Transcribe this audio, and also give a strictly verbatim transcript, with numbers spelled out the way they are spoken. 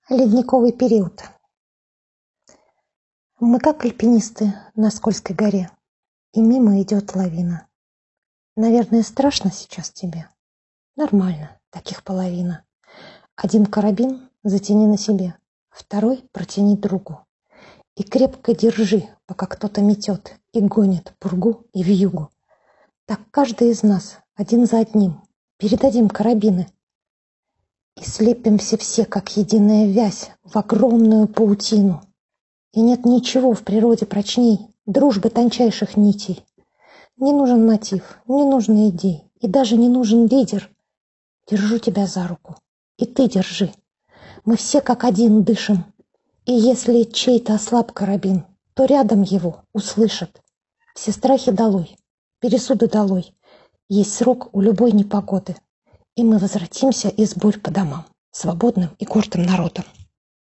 Ледниковый период. Мы как альпинисты на скользкой горе, и мимо идет лавина. Наверное, страшно сейчас тебе? Нормально, таких половина. Один карабин затяни на себе, второй протяни другу. И крепко держи, пока кто-то метет и гонит пургу и вьюгу. Так каждый из нас, один за одним, передадим карабины. И слепимся все, как единая вязь, в огромную паутину. И нет ничего в природе прочней дружбы тончайших нитей. Не нужен мотив, не нужны идей, и даже не нужен лидер. Держу тебя за руку, и ты держи. Мы все как один дышим, и если чей-то ослаб карабин, то рядом его услышат. Все страхи долой, пересуды долой. Есть срок у любой непогоды, и мы возвратимся из бурь по домам, свободным и гордым народом.